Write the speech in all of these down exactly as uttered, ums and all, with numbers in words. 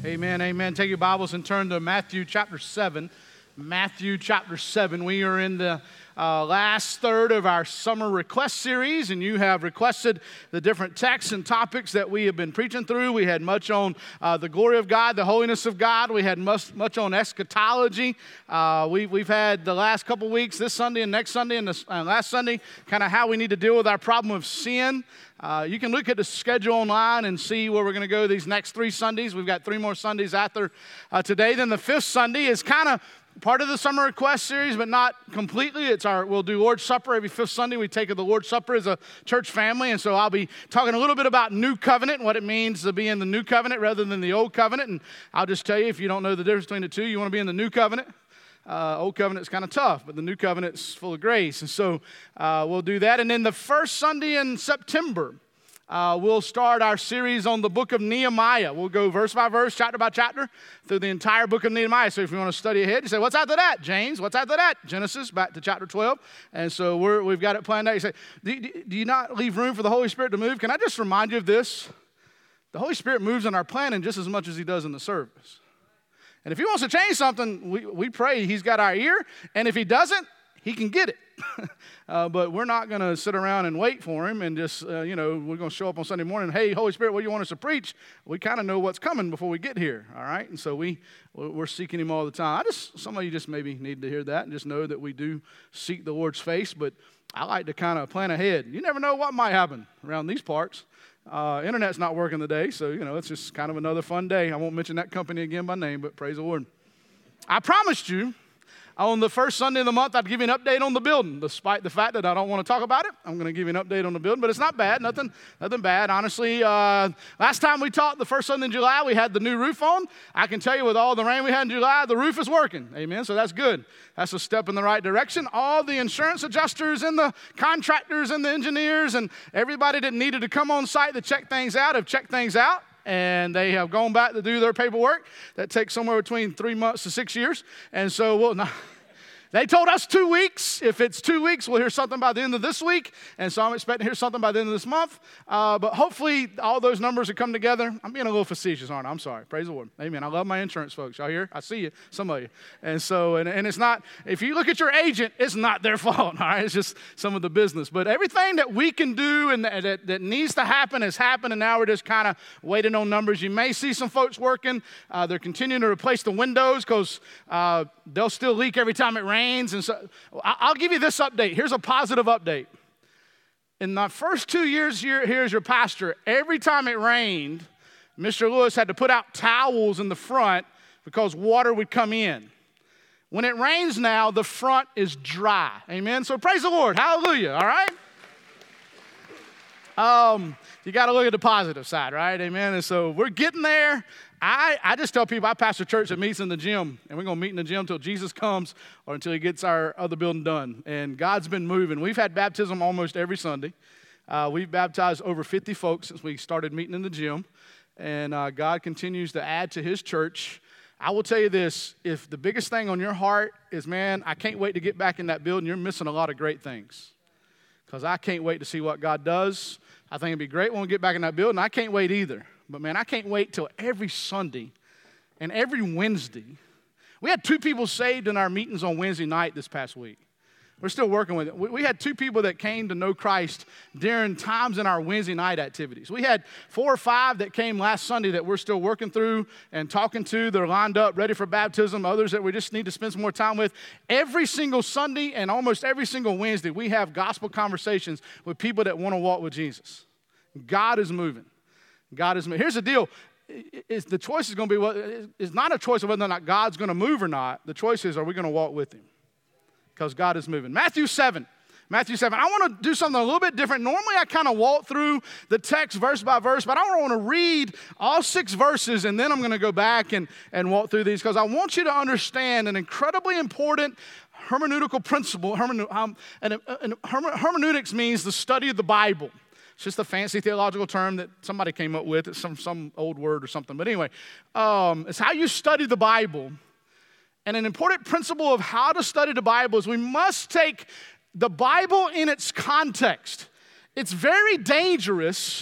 Amen, amen. Take your Bibles and turn to Matthew chapter seven. Matthew chapter seven. We are in the uh, last third of our summer request series, and you have requested the different texts and topics that we have been preaching through. We had much on uh, the glory of God, the holiness of God. We had much, much on eschatology. Uh, we, we've had the last couple weeks, this Sunday and next Sunday and the, uh, last Sunday, kind of how we need to deal with our problem of sin. Uh, you can look at the schedule online and see where we're going to go these next three Sundays. We've got three more Sundays after uh, today. Then the fifth Sunday is kind of part of the summer request series, but not completely. It's our we'll do Lord's Supper every fifth Sunday. We take the Lord's Supper as a church family, and so I'll be talking a little bit about New Covenant and what it means to be in the New Covenant rather than the Old Covenant. And I'll just tell you, if you don't know the difference between the two, you want to be in the New Covenant. Uh, Old Covenant's kind of tough, but the New Covenant's full of grace, and so uh, we'll do that. And then the first Sunday in September, Uh, we'll start our series on the book of Nehemiah. We'll go verse by verse, chapter by chapter, through the entire book of Nehemiah. So if you want to study ahead, you say, what's after that, James? What's after that? Genesis, back to chapter twelve. And so we're, we've got it planned out. You say, do, do you not leave room for the Holy Spirit to move? Can I just remind you of this? The Holy Spirit moves in our planning just as much as he does in the service. And if he wants to change something, we, we pray he's got our ear. And if he doesn't, he can get it. uh, but we're not going to sit around and wait for him and just, uh, you know, we're going to show up on Sunday morning. Hey, Holy Spirit, what do you want us to preach? We kind of know what's coming before we get here, all right? And so we, we're seeking him all the time. I just, some of you just maybe need to hear that and just know that we do seek the Lord's face. But I like to kind of plan ahead. You never know what might happen around these parts. Uh, internet's not working today, so, you know, it's just kind of another fun day. I won't mention that company again by name, but praise the Lord. I promised you, on the first Sunday of the month, I'd give you an update on the building. Despite the fact that I don't want to talk about it, I'm going to give you an update on the building. But it's not bad, nothing nothing bad, honestly. Uh, last time we talked, the first Sunday in July, we had the new roof on. I can tell you with all the rain we had in July, the roof is working. Amen, so that's good. That's a step in the right direction. All the insurance adjusters and the contractors and the engineers and everybody that needed to come on site to check things out have checked things out. And they have gone back to do their paperwork. That takes somewhere between three months to six years. And so, well, no, they told us two weeks. If it's two weeks, we'll hear something by the end of this week. And so I'm expecting to hear something by the end of this month. Uh, but hopefully all those numbers will come together. I'm being a little facetious, aren't I? I'm sorry. Praise the Lord. Amen. I love my insurance folks. Y'all hear? I see you, some of you. And so, and, and it's not, if you look at your agent, it's not their fault, all right? It's just some of the business. But everything that we can do and that, that, that needs to happen has happened, and now we're just kind of waiting on numbers. You may see some folks working. Uh, they're continuing to replace the windows because uh, they'll still leak every time it rains. And so I'll give you this update. Here's a positive update. In the first two years here, here as your pastor, every time it rained, Mister Lewis had to put out towels in the front because water would come in. When it rains now, the front is dry. Amen? So praise the Lord. Hallelujah. All right? Um, you got to look at the positive side, right? Amen? And so we're getting there. I, I just tell people I pastor a church that meets in the gym, and we're going to meet in the gym until Jesus comes or until he gets our other building done. And God's been moving. We've had baptism almost every Sunday. Uh, we've baptized over fifty folks since we started meeting in the gym. And uh, God continues to add to his church. I will tell you this, if the biggest thing on your heart is, man, I can't wait to get back in that building, you're missing a lot of great things. Because I can't wait to see what God does. I think it'd be great when we get back in that building. I can't wait either. But, man, I can't wait till every Sunday and every Wednesday. We had two people saved in our meetings on Wednesday night this past week. We're still working with it. We, we had two people that came to know Christ during times in our Wednesday night activities. We had four or five that came last Sunday that we're still working through and talking to. They're lined up, ready for baptism. Others that we just need to spend some more time with. Every single Sunday and almost every single Wednesday, we have gospel conversations with people that want to walk with Jesus. God is moving. God is moving. Here's the deal. It's, the choice is going to be, what, it's not a choice of whether or not God's going to move or not. The choice is, are we going to walk with him? Because God is moving. Matthew seven. Matthew seven. I want to do something a little bit different. Normally, I kind of walk through the text verse by verse, but I want to read all six verses, and then I'm going to go back and, and walk through these because I want you to understand an incredibly important hermeneutical principle. Hermene, um, and, and hermeneutics means the study of the Bible. It's just a fancy theological term that somebody came up with. It's some, some old word or something. But anyway, um, it's how you study the Bible. And an important principle of how to study the Bible is we must take the Bible in its context. It's very dangerous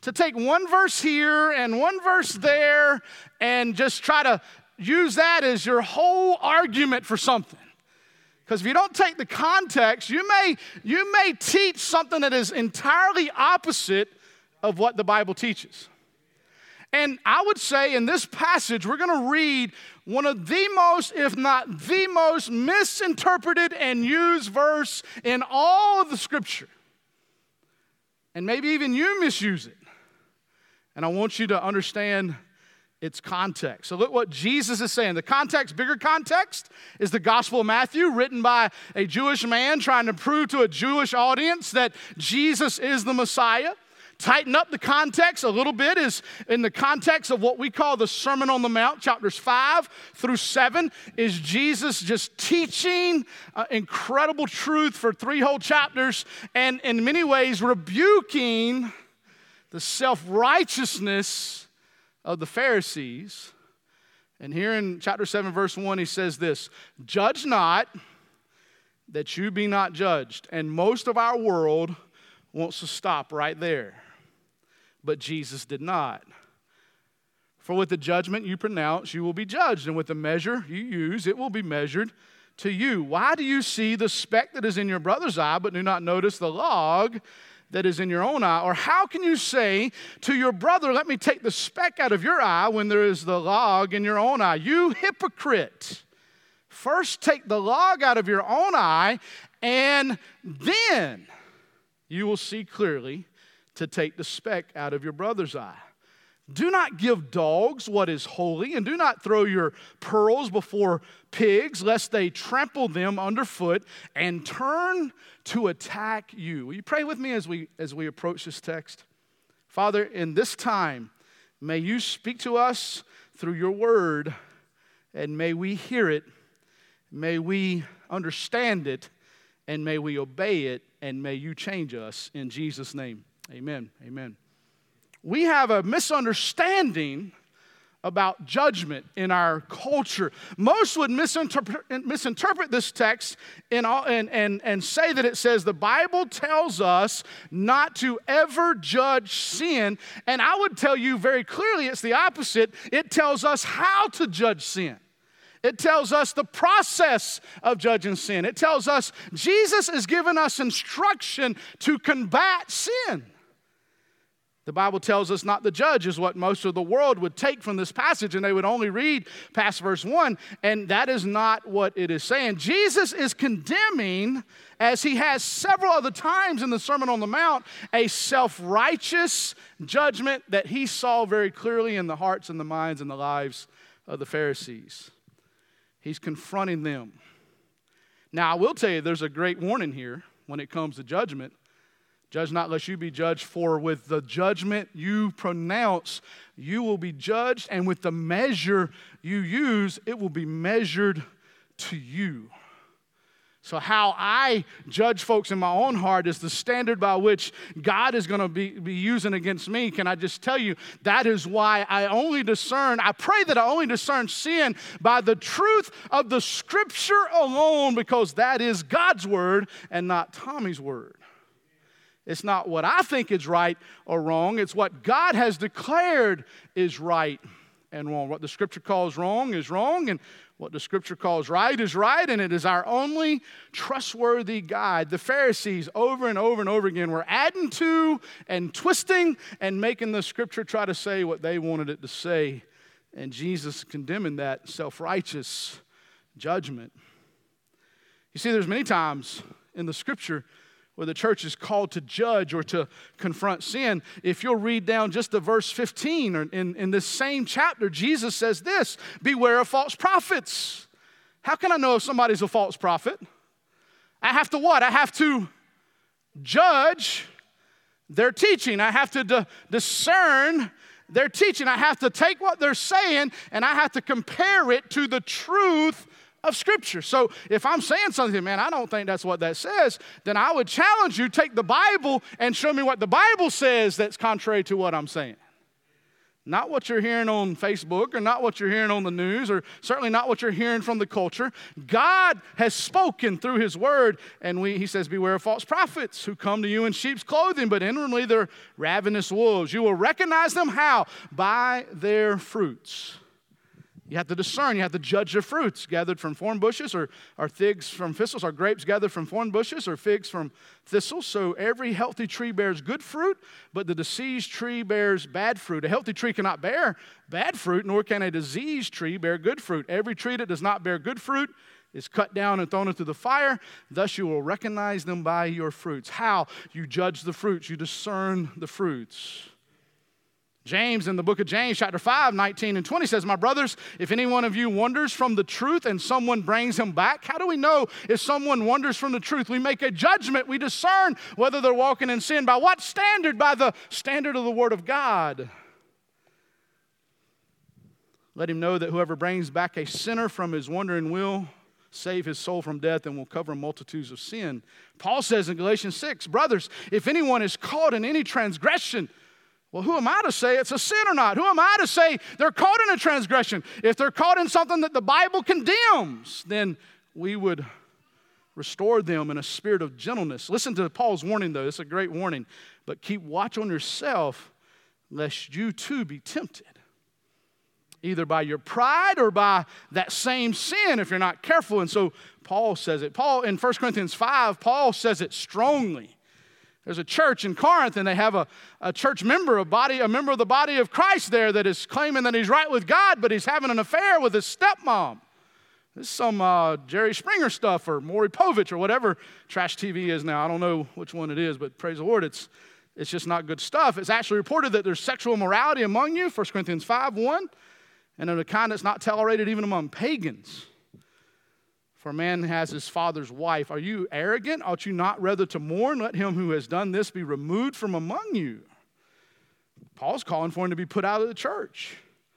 to take one verse here and one verse there and just try to use that as your whole argument for something. Because if you don't take the context, you may, you may teach something that is entirely opposite of what the Bible teaches. And I would say in this passage, we're going to read one of the most, if not the most, misinterpreted and used verse in all of the Scripture. And maybe even you misuse it. And I want you to understand its context. So look what Jesus is saying. The context, bigger context, is the Gospel of Matthew, written by a Jewish man trying to prove to a Jewish audience that Jesus is the Messiah. Tighten up the context a little bit is in the context of what we call the Sermon on the Mount, chapters five through seven, is Jesus just teaching uh, incredible truth for three whole chapters and in many ways rebuking the self-righteousness of the Pharisees. And here in chapter seven, verse one, he says this, "Judge not that you be not judged." And most of our world wants to stop right there. But Jesus did not. "For with the judgment you pronounce, you will be judged, and with the measure you use, it will be measured to you. Why do you see the speck that is in your brother's eye, but do not notice the log that is in your own eye? Or how can you say to your brother, let me take the speck out of your eye, when there is the log in your own eye? You hypocrite! First take the log out of your own eye, and then you will see clearly to take the speck out of your brother's eye. Do not give dogs what is holy, and do not throw your pearls before pigs, lest they trample them underfoot and turn to attack you." Will you pray with me as we as we approach this text? Father, in this time, may you speak to us through your word, and may we hear it, may we understand it, and may we obey it, and may you change us in Jesus' name. Amen. Amen. We have a misunderstanding about judgment in our culture. Most would misinterpret, misinterpret this text in all, and, and, and say that it says the Bible tells us not to ever judge sin. And I would tell you very clearly it's the opposite. It tells us how to judge sin. It tells us the process of judging sin. It tells us Jesus is giving us instruction to combat sin. The Bible tells us not to judge is what most of the world would take from this passage, and they would only read past verse one, and that is not what it is saying. Jesus is condemning, as he has several other times in the Sermon on the Mount, a self-righteous judgment that he saw very clearly in the hearts and the minds and the lives of the Pharisees. He's confronting them. Now, I will tell you there's a great warning here when it comes to judgment. Judge not lest you be judged, for with the judgment you pronounce, you will be judged, and with the measure you use, it will be measured to you. So how I judge folks in my own heart is the standard by which God is going to be, be using against me. Can I just tell you, that is why I only discern, I pray that I only discern sin by the truth of the Scripture alone, because that is God's word and not Tommy's word. It's not what I think is right or wrong. It's what God has declared is right and wrong. What the Scripture calls wrong is wrong, and what the Scripture calls right is right, and it is our only trustworthy guide. The Pharisees, over and over and over again, were adding to and twisting and making the Scripture try to say what they wanted it to say, and Jesus condemning that self-righteous judgment. You see, there's many times in the Scripture where the church is called to judge or to confront sin. If you'll read down just to verse fifteen, or in, in this same chapter, Jesus says this, beware of false prophets. How can I know if somebody's a false prophet? I have to what? I have to judge their teaching. I have to d- discern their teaching. I have to take what they're saying and I have to compare it to the truth of Scripture. So if I'm saying something, man, I don't think that's what that says, then I would challenge you, take the Bible and show me what the Bible says that's contrary to what I'm saying. Not what you're hearing on Facebook or not what you're hearing on the news or certainly not what you're hearing from the culture. God has spoken through his word, and we, he says, beware of false prophets who come to you in sheep's clothing, but inwardly they're ravenous wolves. You will recognize them how? By their fruits. You have to discern. You have to judge their fruits. Gathered from thorn bushes, or are figs from thistles? Are grapes gathered from thorn bushes, or figs from thistles? So every healthy tree bears good fruit, but the diseased tree bears bad fruit. A healthy tree cannot bear bad fruit, nor can a diseased tree bear good fruit. Every tree that does not bear good fruit is cut down and thrown into the fire. Thus you will recognize them by your fruits. How? You judge the fruits. You discern the fruits. James, in the book of James, chapter five, nineteen and twenty says, my brothers, if any one of you wanders from the truth and someone brings him back, how do we know if someone wanders from the truth? We make a judgment. We discern whether they're walking in sin. By what standard? By the standard of the word of God. Let him know that whoever brings back a sinner from his wandering will save his soul from death and will cover multitudes of sin. Paul says in Galatians six, brothers, if anyone is caught in any transgression, well, who am I to say it's a sin or not? Who am I to say they're caught in a transgression? If they're caught in something that the Bible condemns, then we would restore them in a spirit of gentleness. Listen to Paul's warning, though. It's a great warning. But keep watch on yourself, lest you too be tempted, either by your pride or by that same sin if you're not careful. And so Paul says it. Paul, in First Corinthians five, Paul says it strongly. There's a church in Corinth, and they have a, a church member, a body, a member of the body of Christ there that is claiming that he's right with God, but he's having an affair with his stepmom. This is some uh, Jerry Springer stuff or Maury Povich or whatever trash T V is now. I don't know which one it is, but praise the Lord, it's, it's just not good stuff. It's actually reported that there's sexual immorality among you, First Corinthians five, one, and of a kind that's not tolerated even among pagans. For a man has his father's wife. Are you arrogant? Ought you not rather to mourn? Let him who has done this be removed from among you. Paul's calling for him to be put out of the church.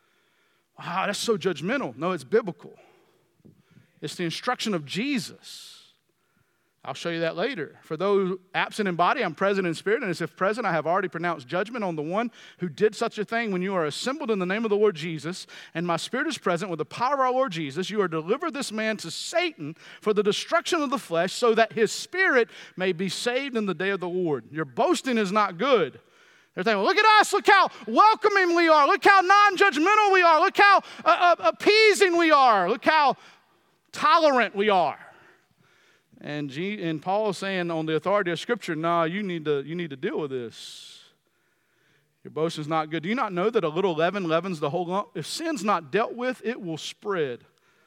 Wow, that's so judgmental. No, it's biblical. It's the instruction of Jesus. I'll show you that later. For those absent in body, I'm present in spirit, and as if present, I have already pronounced judgment on the one who did such a thing. When you are assembled in the name of the Lord Jesus, and my spirit is present with the power of our Lord Jesus, you are delivered this man to Satan for the destruction of the flesh, so that his spirit may be saved in the day of the Lord. Your boasting is not good. They're thinking, well, look at us, look how welcoming we are, look how non-judgmental we are, look how uh, uh, appeasing we are, look how tolerant we are. And, G, and Paul is saying on the authority of Scripture, nah, you need to, you need to deal with this. Your boast is not good. Do you not know that a little leaven leavens the whole lump? If sin's not dealt with, it will spread.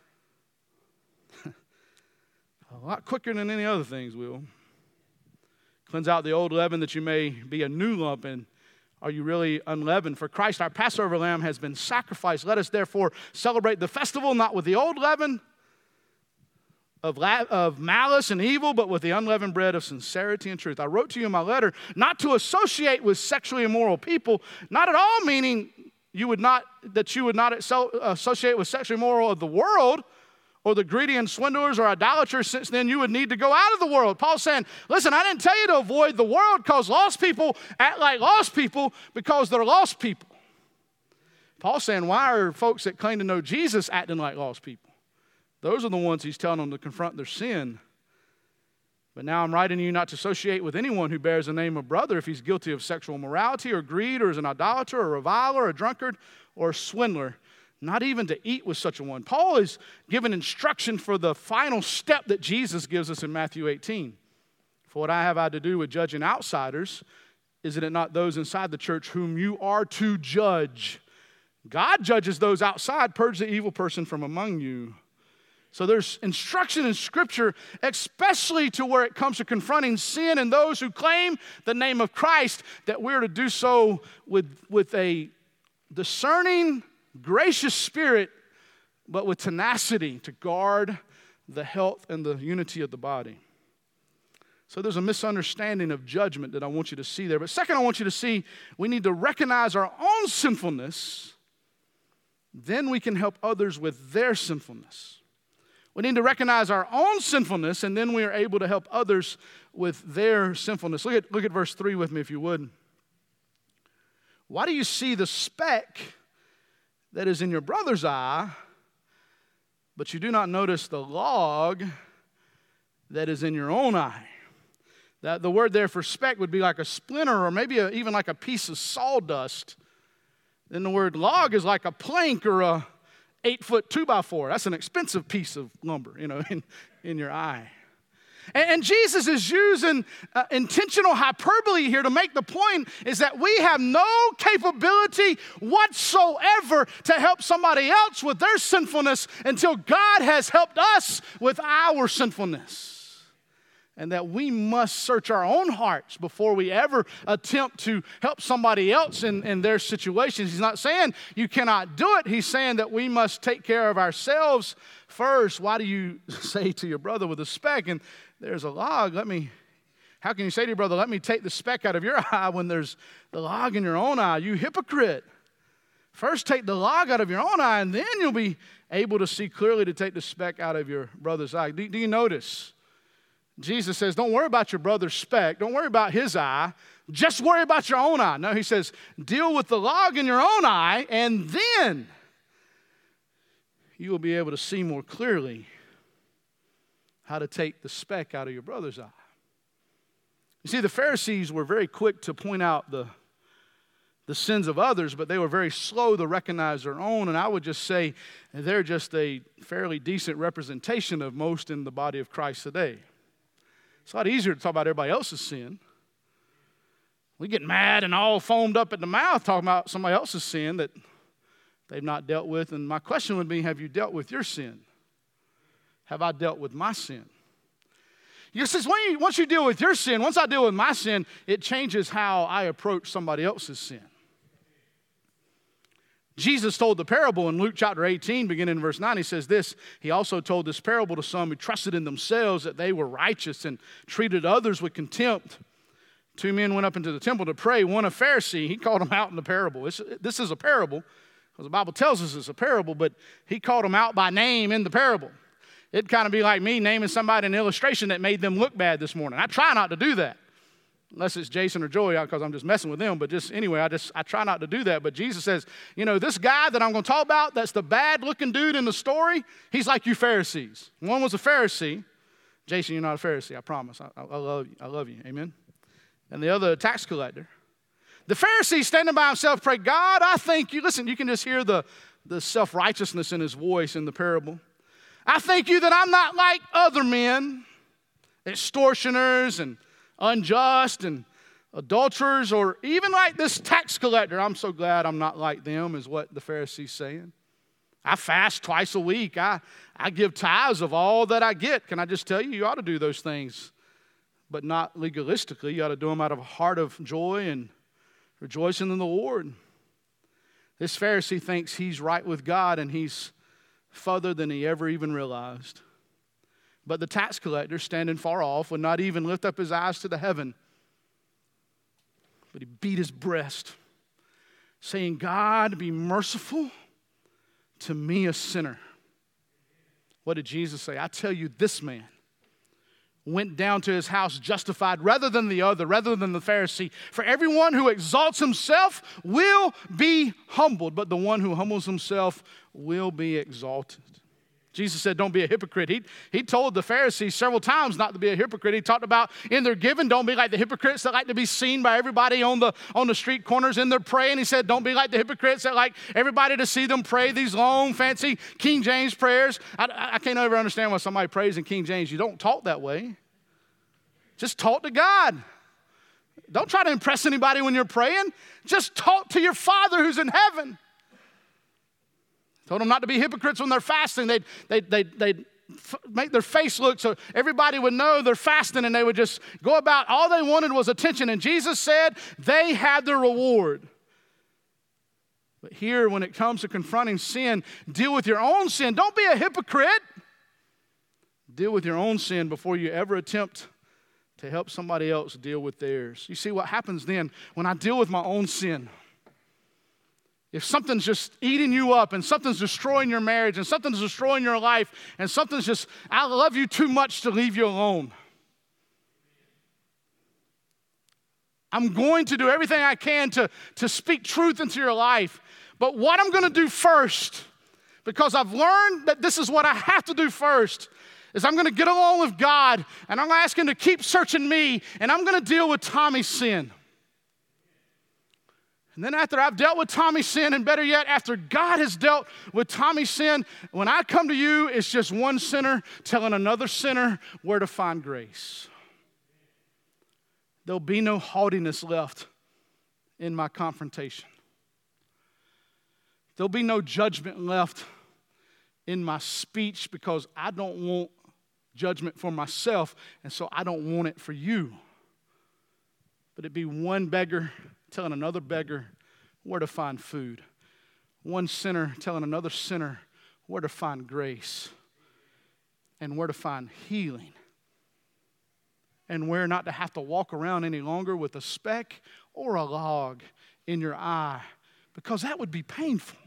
A lot quicker than any other things will. Cleanse out the old leaven that you may be a new lump. And are you really unleavened? For Christ, our Passover lamb, has been sacrificed. Let us therefore celebrate the festival not with the old leaven, Of, la- of malice and evil, but with the unleavened bread of sincerity and truth. I wrote to you in my letter not to associate with sexually immoral people, not at all meaning you would not that you would not associate with sexually immoral of the world, or the greedy and swindlers or idolaters, since then you would need to go out of the world. Paul's saying, listen, I didn't tell you to avoid the world because lost people act like lost people because they're lost people. Paul's saying, why are folks that claim to know Jesus acting like lost people? Those are the ones he's telling them to confront their sin. But now I'm writing you not to associate with anyone who bears the name of brother if he's guilty of sexual immorality or greed or is an idolater or a reviler or a drunkard or a swindler, not even to eat with such a one. Paul is giving instruction for the final step that Jesus gives us in Matthew eighteen. For what I have had to do with judging outsiders, is it not those inside the church whom you are to judge? God judges those outside. Purge the evil person from among you. So there's instruction in Scripture, especially to where it comes to confronting sin and those who claim the name of Christ, that we're to do so with, with a discerning, gracious spirit, but with tenacity to guard the health and the unity of the body. So there's a misunderstanding of judgment that I want you to see there. But second, I want you to see we need to recognize our own sinfulness. Then we can help others with their sinfulness. We need to recognize our own sinfulness, and then we are able to help others with their sinfulness. Look at, look at verse three with me, if you would. Why do you see the speck that is in your brother's eye, but you do not notice the log that is in your own eye? That the word there for speck would be like a splinter or maybe a, even like a piece of sawdust. Then the word log is like a plank or a eight-foot two-by-four. That's an expensive piece of lumber, you know, in, in your eye. And, and Jesus is using uh, intentional hyperbole here to make the point is that we have no capability whatsoever to help somebody else with their sinfulness until God has helped us with our sinfulness. And that we must search our own hearts before we ever attempt to help somebody else in, in their situations. He's not saying you cannot do it. He's saying that we must take care of ourselves first. Why do you say to your brother with a speck, and there's a log, let me, how can you say to your brother, let me take the speck out of your eye when there's the log in your own eye? You hypocrite. First take the log out of your own eye, and then you'll be able to see clearly to take the speck out of your brother's eye. Do, do you notice? Jesus says, don't worry about your brother's speck. Don't worry about his eye. Just worry about your own eye. No, he says, deal with the log in your own eye, and then you will be able to see more clearly how to take the speck out of your brother's eye. You see, the Pharisees were very quick to point out the, the sins of others, but they were very slow to recognize their own, and I would just say they're just a fairly decent representation of most in the body of Christ today. It's a lot easier to talk about everybody else's sin. We get mad and all foamed up at the mouth talking about somebody else's sin that they've not dealt with. And my question would be, have you dealt with your sin? Have I dealt with my sin? You see, when you, once you deal with your sin, once I deal with my sin, it changes how I approach somebody else's sin. Jesus told the parable in Luke chapter eighteen, beginning in verse nine. He says this, he also told this parable to some who trusted in themselves that they were righteous and treated others with contempt. Two men went up into the temple to pray. One a Pharisee, he called them out in the parable. It's, this is a parable, because the Bible tells us it's a parable, but he called them out by name in the parable. It'd kind of be like me naming somebody an illustration that made them look bad this morning. I try not to do that. Unless it's Jason or Joey, because I'm just messing with them. But just anyway, I just I try not to do that. But Jesus says, you know, this guy that I'm going to talk about, that's the bad-looking dude in the story, he's like you Pharisees. One was a Pharisee. Jason, you're not a Pharisee, I promise. I, I, I love you. I love you. Amen? And the other, a tax collector. The Pharisee standing by himself, pray, God, I thank you. Listen, you can just hear the, the self-righteousness in his voice in the parable. I thank you that I'm not like other men, extortioners and unjust and adulterers, or even like this tax collector. I'm so glad I'm not like them, is what the Pharisee's saying. I fast twice a week. I, I give tithes of all that I get. Can I just tell you, you ought to do those things, but not legalistically. You ought to do them out of a heart of joy and rejoicing in the Lord. This Pharisee thinks he's right with God, and he's further than he ever even realized. But the tax collector, standing far off, would not even lift up his eyes to the heaven, but he beat his breast, saying, God, be merciful to me, a sinner. What did Jesus say? I tell you, this man went down to his house justified rather than the other, rather than the Pharisee. For everyone who exalts himself will be humbled, but the one who humbles himself will be exalted. Jesus said, don't be a hypocrite. He, he told the Pharisees several times not to be a hypocrite. He talked about in their giving, don't be like the hypocrites that like to be seen by everybody on the, on the street corners in their praying. He said, don't be like the hypocrites that like everybody to see them pray these long, fancy King James prayers. I, I can't ever understand why somebody prays in King James. You don't talk that way. Just talk to God. Don't try to impress anybody when you're praying. Just talk to your Father who's in heaven. Told them not to be hypocrites when they're fasting. They'd, they'd, they'd, they'd make their face look so everybody would know they're fasting, and they would just go about. All they wanted was attention. And Jesus said they had their reward. But here, when it comes to confronting sin, deal with your own sin. Don't be a hypocrite. Deal with your own sin before you ever attempt to help somebody else deal with theirs. You see what happens then when I deal with my own sin? If something's just eating you up and something's destroying your marriage and something's destroying your life and something's just, I love you too much to leave you alone. I'm going to do everything I can to, to speak truth into your life. But what I'm going to do first, because I've learned that this is what I have to do first, is I'm going to get along with God, and I'm going to ask him to keep searching me, and I'm going to deal with Tommy's sin. And then after I've dealt with Tommy's sin, and better yet, after God has dealt with Tommy's sin, when I come to you, it's just one sinner telling another sinner where to find grace. There'll be no haughtiness left in my confrontation. There'll be no judgment left in my speech, because I don't want judgment for myself, and so I don't want it for you. But it'd be one beggar telling another beggar where to find food. One sinner telling another sinner where to find grace and where to find healing, and where not to have to walk around any longer with a speck or a log in your eye, because that would be painful,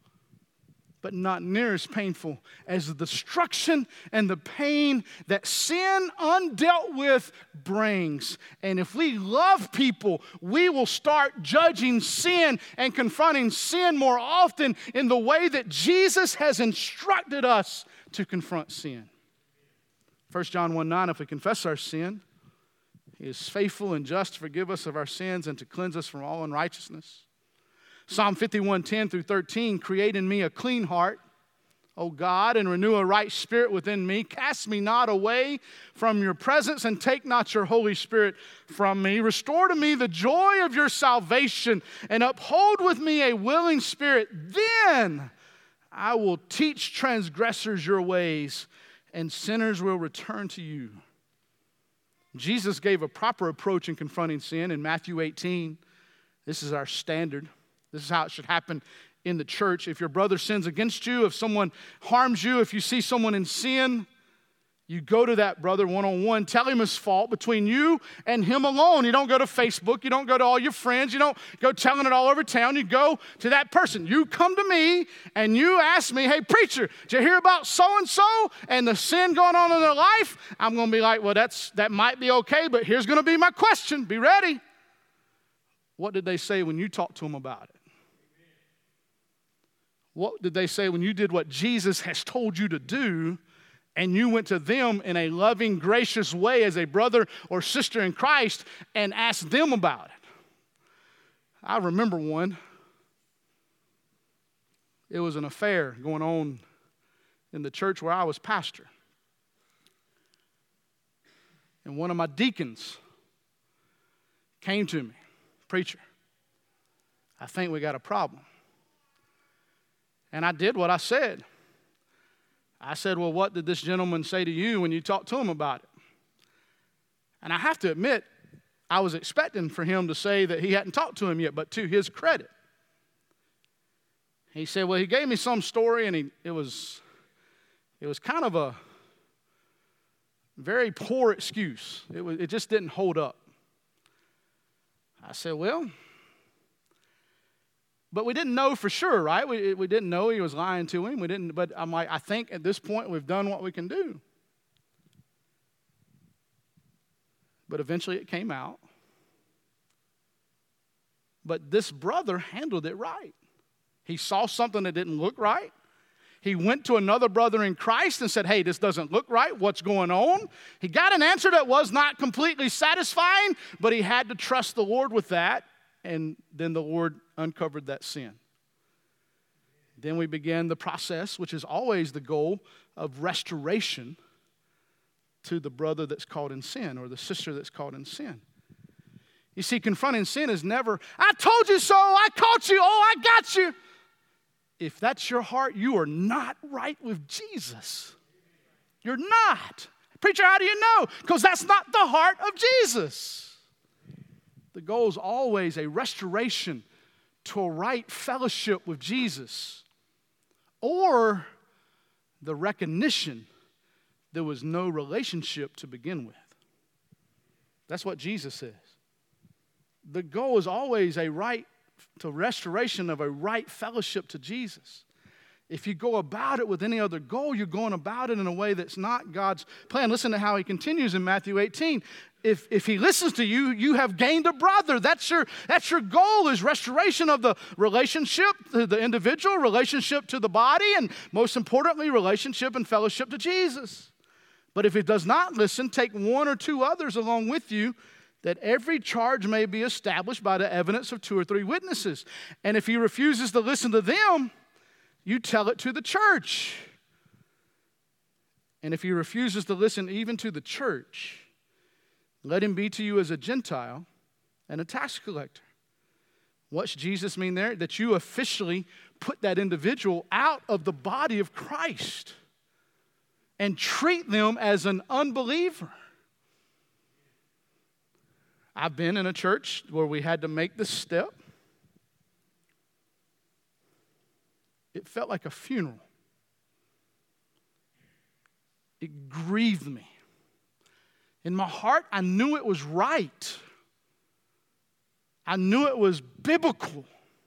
but not near as painful as the destruction and the pain that sin undealt with brings. And if we love people, we will start judging sin and confronting sin more often in the way that Jesus has instructed us to confront sin. First John one nine, if we confess our sin, he is faithful and just to forgive us of our sins and to cleanse us from all unrighteousness. Psalm fifty-one ten through thirteen, create in me a clean heart, O God, and renew a right spirit within me. Cast me not away from your presence, and take not your Holy Spirit from me. Restore to me the joy of your salvation, and uphold with me a willing spirit. Then I will teach transgressors your ways, and sinners will return to you. Jesus gave a proper approach in confronting sin in Matthew eighteen. This is our standard. This is how it should happen in the church. If your brother sins against you, if someone harms you, if you see someone in sin, you go to that brother one-on-one, tell him his fault between you and him alone. You don't go to Facebook. You don't go to all your friends. You don't go telling it all over town. You go to that person. You come to me and you ask me, hey, preacher, did you hear about so-and-so and the sin going on in their life? I'm going to be like, well, that's that might be okay, but here's going to be my question. Be ready. What did they say when you talked to them about it? What did they say when you did what Jesus has told you to do, and you went to them in a loving, gracious way as a brother or sister in Christ and asked them about it? I remember one. It was an affair going on in the church where I was pastor. And one of my deacons came to me, preacher, I think we got a problem. And I did what I said. I said, well, what did this gentleman say to you when you talked to him about it? And I have to admit, I was expecting for him to say that he hadn't talked to him yet, but to his credit, he said, well, he gave me some story, and he, it was, it was kind of a very poor excuse. It was, it just didn't hold up. I said, well, but we didn't know for sure, right? We, we didn't know he was lying to him. We didn't, but I'm like, I think at this point we've done what we can do. But eventually it came out. But this brother handled it right. He saw something that didn't look right. He went to another brother in Christ and said, hey, this doesn't look right. What's going on? He got an answer that was not completely satisfying, but he had to trust the Lord with that. And then the Lord uncovered that sin. Then we began the process, which is always the goal of restoration to the brother that's caught in sin or the sister that's caught in sin. You see, confronting sin is never, I told you so, I caught you, oh, I got you. If that's your heart, you are not right with Jesus. You're not. Preacher, how do you know? Because that's not the heart of Jesus. The goal is always a restoration to a right fellowship with Jesus, or the recognition there was no relationship to begin with. That's what Jesus says. The goal is always a right to restoration of a right fellowship to Jesus. If you go about it with any other goal, you're going about it in a way that's not God's plan. Listen to how he continues in Matthew eighteen. If, if he listens to you, you have gained a brother. That's your, that's your goal, is restoration of the relationship to the individual, relationship to the body, and most importantly, relationship and fellowship to Jesus. But if he does not listen, take one or two others along with you, that every charge may be established by the evidence of two or three witnesses. And if he refuses to listen to them, you tell it to the church. And if he refuses to listen even to the church, let him be to you as a Gentile and a tax collector. What's Jesus mean there? That you officially put that individual out of the body of Christ and treat them as an unbeliever. I've been in a church where we had to make this step. It felt like a funeral. It grieved me. In my heart, I knew it was right. I knew it was biblical.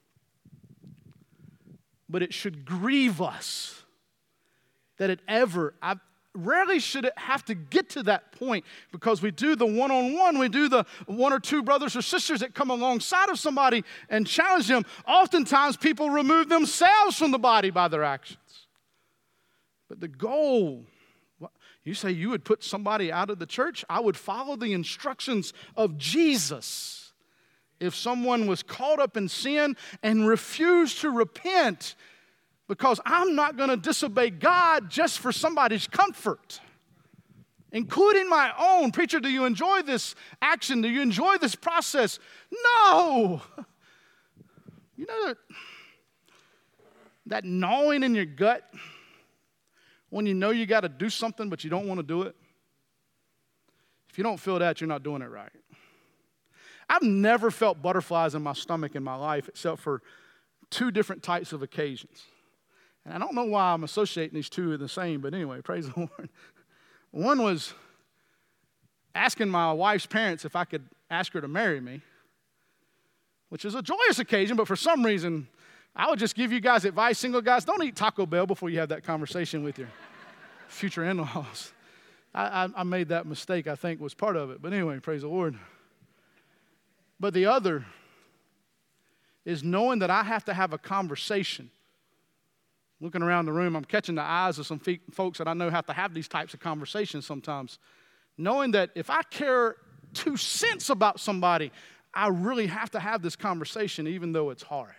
But it should grieve us that it ever, I rarely should it have to get to that point, because we do the one-on-one, we do the one or two brothers or sisters that come alongside of somebody and challenge them. Oftentimes, people remove themselves from the body by their actions. But the goal, you say you would put somebody out of the church? I would follow the instructions of Jesus. If someone was caught up in sin and refused to repent, because I'm not going to disobey God just for somebody's comfort, including my own. Preacher, do you enjoy this action? Do you enjoy this process? No. You know that, that gnawing in your gut when you know you got to do something but you don't want to do it? If you don't feel that, you're not doing it right. I've never felt butterflies in my stomach in my life except for two different types of occasions. And I don't know why I'm associating these two are the same, but anyway, praise the Lord. One was asking my wife's parents if I could ask her to marry me, which is a joyous occasion, but for some reason, I would just give you guys advice, single guys, don't eat Taco Bell before you have that conversation with your future in-laws. I, I, I made that mistake, I think, was part of it. But anyway, praise the Lord. But the other is knowing that I have to have a conversation. Looking around the room, I'm catching the eyes of some fe- folks that I know have to have these types of conversations sometimes. Knowing that if I care two cents about somebody, I really have to have this conversation even though it's hard.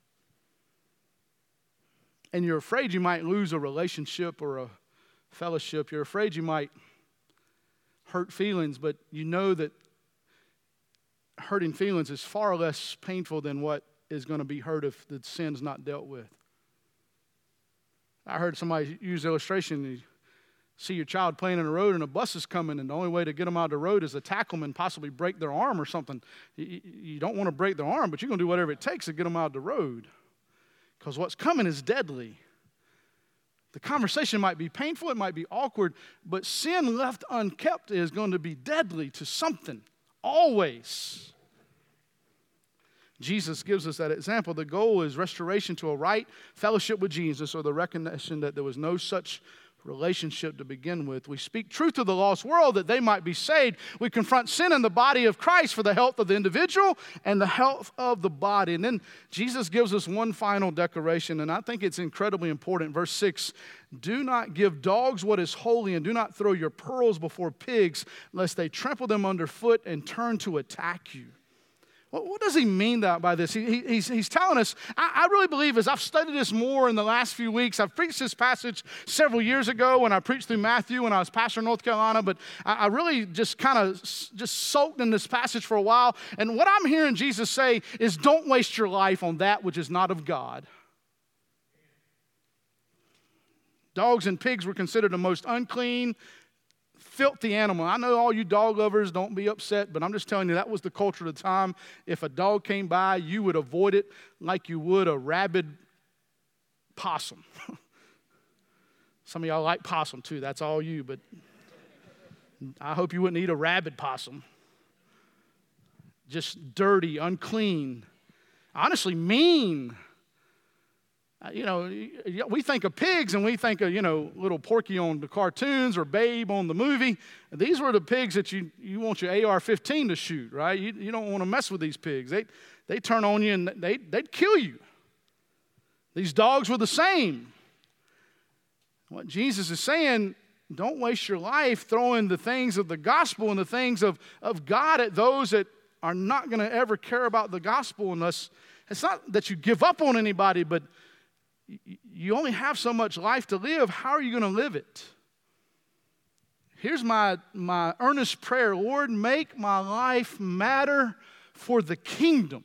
And you're afraid you might lose a relationship or a fellowship. You're afraid you might hurt feelings, but you know that hurting feelings is far less painful than what is going to be hurt if the sin's not dealt with. I heard somebody use the illustration. You see your child playing in the road and a bus is coming, and the only way to get them out of the road is to tackle them and possibly break their arm or something. You, you don't want to break their arm, but you're going to do whatever it takes to get them out of the road, because what's coming is deadly. The conversation might be painful, it might be awkward, but sin left unkept is going to be deadly to something, always. Jesus gives us that example. The goal is restoration to a right fellowship with Jesus, or the recognition that there was no such relationship to begin with. We speak truth to the lost world that they might be saved. We confront sin in the body of Christ for the health of the individual and the health of the body. And then Jesus gives us one final declaration, and I think it's incredibly important. Verse six, do not give dogs what is holy, and do not throw your pearls before pigs, lest they trample them underfoot and turn to attack you. What does he mean that by this? He, he, he's, he's telling us, I, I really believe as I've studied this more in the last few weeks, I've preached this passage several years ago when I preached through Matthew when I was pastor in North Carolina, but I, I really just kind of just soaked in this passage for a while. And what I'm hearing Jesus say is, don't waste your life on that which is not of God. Dogs and pigs were considered the most unclean, filthy animal. I know all you dog lovers, don't be upset, but I'm just telling you that was the culture of the time. If a dog came by, you would avoid it like you would a rabid possum. Some of y'all like possum too. That's all you, but I hope you wouldn't eat a rabid possum. Just dirty, unclean, honestly mean. You know, we think of pigs and we think of, you know, little Porky on the cartoons or Babe on the movie. These were the pigs that you, you want your A R fifteen to shoot, right? You, you don't want to mess with these pigs. They, they turn on you and they, they'd kill you. These dogs were the same. What Jesus is saying, don't waste your life throwing the things of the gospel and the things of, of God at those that are not going to ever care about the gospel unless, it's not that you give up on anybody, but you only have so much life to live. How are you going to live it? Here's my, my earnest prayer. Lord, make my life matter for the kingdom.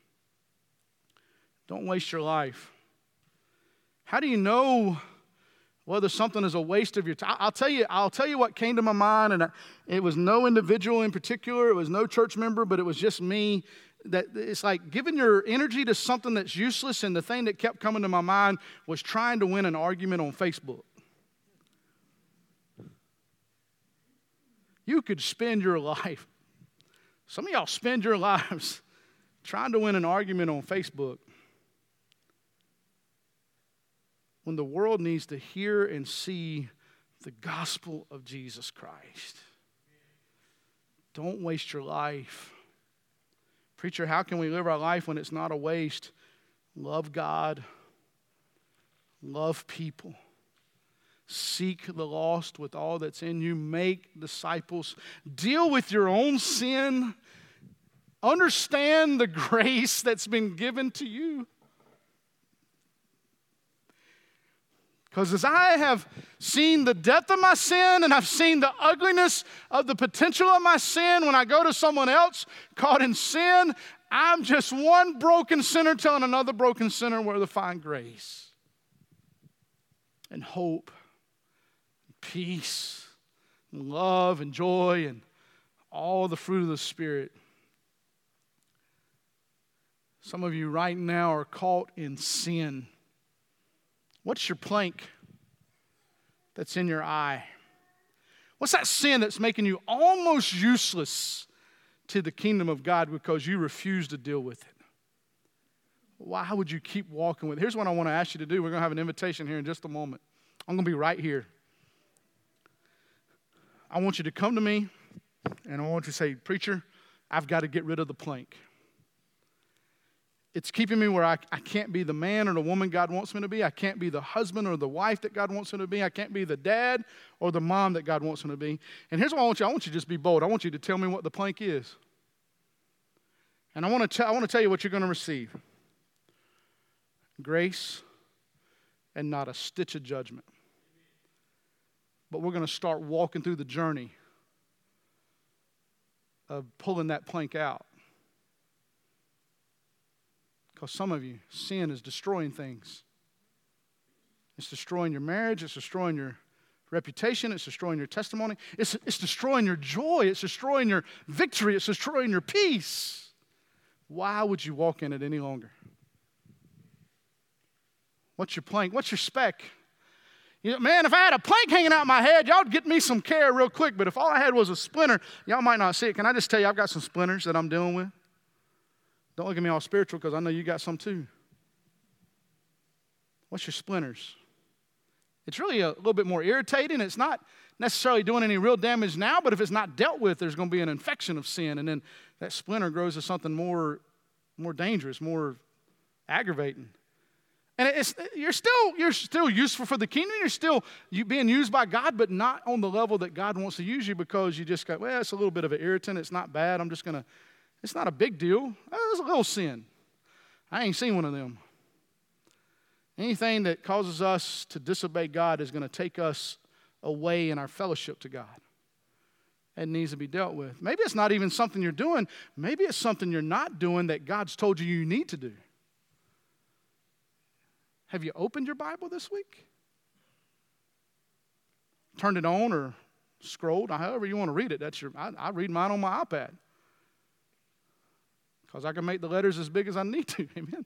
Don't waste your life. How do you know whether something is a waste of your time? I'll tell you, I'll tell you what came to my mind, and it was no individual in particular. It was no church member, but it was just me. That it's like giving your energy to something that's useless, and the thing that kept coming to my mind was trying to win an argument on Facebook. You could spend your life, some of y'all spend your lives trying to win an argument on Facebook when the world needs to hear and see the gospel of Jesus Christ. Don't waste your life. Preacher, how can we live our life when it's not a waste? Love God. Love people. Seek the lost with all that's in you. Make disciples. Deal with your own sin. Understand the grace that's been given to you. Because as I have seen the depth of my sin and I've seen the ugliness of the potential of my sin when I go to someone else caught in sin, I'm just one broken sinner telling another broken sinner where to find grace and hope, and peace, and love and joy and all the fruit of the Spirit. Some of you right now are caught in sin. What's your plank that's in your eye? What's that sin that's making you almost useless to the kingdom of God because you refuse to deal with it? Why would you keep walking with it? Here's what I want to ask you to do. We're going to have an invitation here in just a moment. I'm going to be right here. I want you to come to me, and I want you to say, Preacher, I've got to get rid of the plank. It's keeping me where I, I can't be the man or the woman God wants me to be. I can't be the husband or the wife that God wants me to be. I can't be the dad or the mom that God wants me to be. And here's what I want you. I want you to just be bold. I want you to tell me what the plank is. And I want to, t- I want to tell you what you're going to receive. Grace and not a stitch of judgment. But we're going to start walking through the journey of pulling that plank out. Because some of you, sin is destroying things. It's destroying your marriage. It's destroying your reputation. It's destroying your testimony. It's, it's destroying your joy. It's destroying your victory. It's destroying your peace. Why would you walk in it any longer? What's your plank? What's your speck? You know, man, if I had a plank hanging out my head, y'all would get me some care real quick. But if all I had was a splinter, y'all might not see it. Can I just tell you, I've got some splinters that I'm dealing with. Don't look at me all spiritual because I know you got some too. What's your splinters? It's really a little bit more irritating. It's not necessarily doing any real damage now, but if it's not dealt with, there's going to be an infection of sin, and then that splinter grows to something more, more dangerous, more aggravating. And it's, you're still you're still useful for the kingdom. You're still you being used by God, but not on the level that God wants to use you because you just go, well, it's a little bit of an irritant. It's not bad. I'm just going to, it's not a big deal. It's a little sin. I ain't seen one of them. Anything that causes us to disobey God is going to take us away in our fellowship to God. It needs to be dealt with. Maybe it's not even something you're doing. Maybe it's something you're not doing that God's told you you need to do. Have you opened your Bible this week? Turned it on or scrolled? However you want to read it. That's your. I, I read mine on my iPad because I can make the letters as big as I need to. Amen.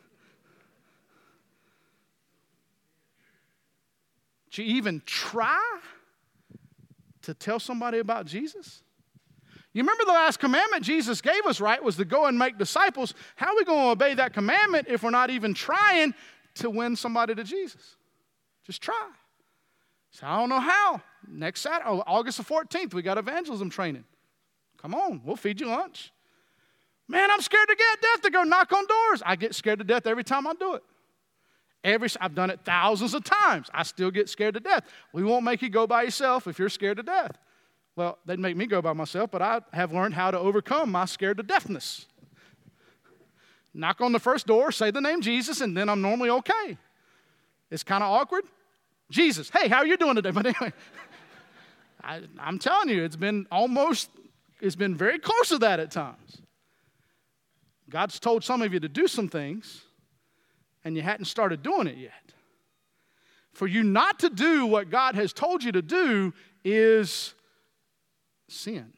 Did you even try to tell somebody about Jesus? You remember the last commandment Jesus gave us, right, was to go and make disciples. How are we going to obey that commandment if we're not even trying to win somebody to Jesus. Just try. So I don't know how. Next Saturday, oh, August the fourteenth, we got evangelism training. Come on, we'll feed you lunch. Man, I'm scared to get death to go knock on doors. I get scared to death every time I do it. Every, I've done it thousands of times. I still get scared to death. We won't make you go by yourself if you're scared to death. Well, they'd make me go by myself, but I have learned how to overcome my scared to deathness. Knock on the first door, say the name Jesus, and then I'm normally okay. It's kind of awkward. Jesus, hey, how are you doing today? But anyway, I, I'm telling you, it's been almost, it's been very close to that at times. God's told some of you to do some things, and you hadn't started doing it yet. For you not to do what God has told you to do is sin.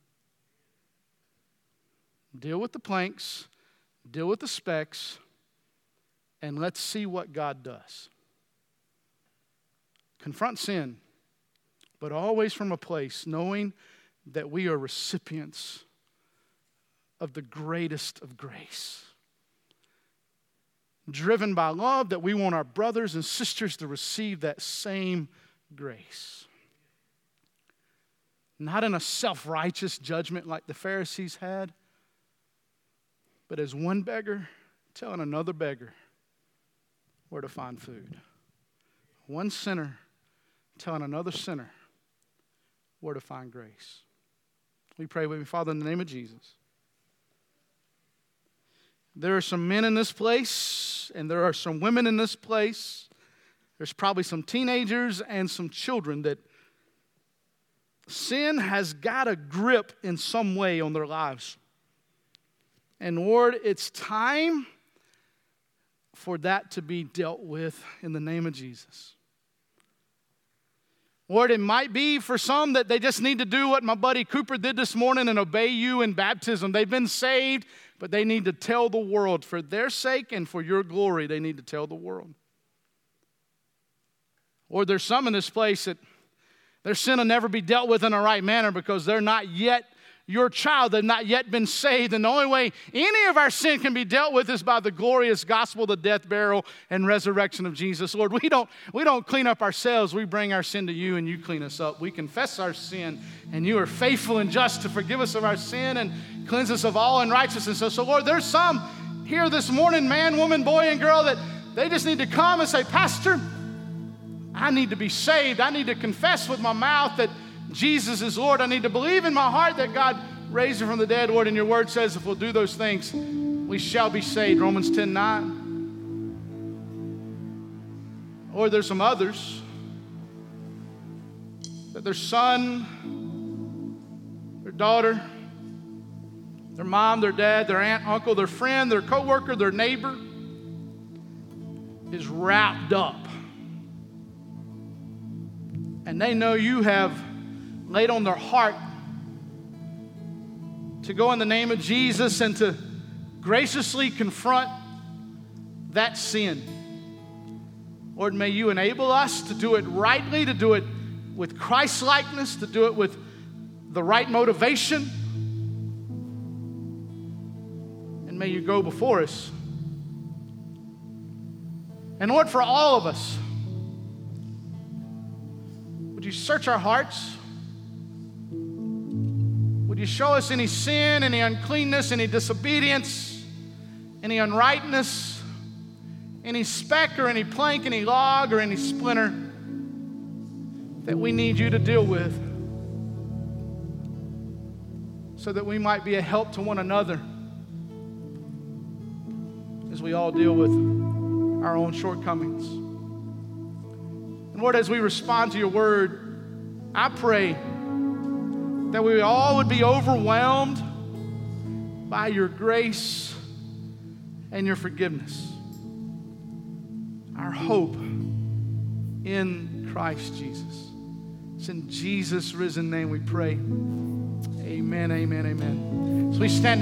Deal with the planks, deal with the specks, and let's see what God does. Confront sin, but always from a place knowing that we are recipients of the greatest of grace. Driven by love, that we want our brothers and sisters to receive that same grace. Not in a self-righteous judgment like the Pharisees had, but as one beggar telling another beggar where to find food. One sinner telling another sinner where to find grace. We pray with me, Father, in the name of Jesus. There are some men in this place, and there are some women in this place. There's probably some teenagers and some children that sin has got a grip in some way on their lives. And Lord, it's time for that to be dealt with in the name of Jesus. Lord, it might be for some that they just need to do what my buddy Cooper did this morning and obey you in baptism. They've been saved, but they need to tell the world. For their sake and for your glory, they need to tell the world. Or there's some in this place that their sin will never be dealt with in a right manner because they're not yet your child. They've not yet been saved. And the only way any of our sin can be dealt with is by the glorious gospel, the death, burial, and resurrection of Jesus. Lord, we don't, we don't clean up ourselves. We bring our sin to you and you clean us up. We confess our sin and you are faithful and just to forgive us of our sin and cleanse us of all unrighteousness. So, so Lord, there's some here this morning, man, woman, boy, and girl, that they just need to come and say, Pastor, I need to be saved. I need to confess with my mouth that Jesus is Lord. I need to believe in my heart that God raised him from the dead, Lord. And your word says if we'll do those things, we shall be saved. Romans ten nine. Or there's some others that their son, their daughter, their mom, their dad, their aunt, uncle, their friend, their coworker, their neighbor is wrapped up. And they know you have laid on their heart to go in the name of Jesus and to graciously confront that sin. Lord, may you enable us to do it rightly, to do it with Christ-likeness, to do it with the right motivation. And may you go before us. And Lord, for all of us, would you search our hearts? Would you show us any sin, any uncleanness, any disobedience, any unrightness, any speck or any plank, any log or any splinter that we need you to deal with so that we might be a help to one another as we all deal with our own shortcomings. And Lord, as we respond to your word, I pray that we all would be overwhelmed by your grace and your forgiveness. Our hope in Christ Jesus. It's in Jesus' risen name we pray. Amen, amen, amen. So we stand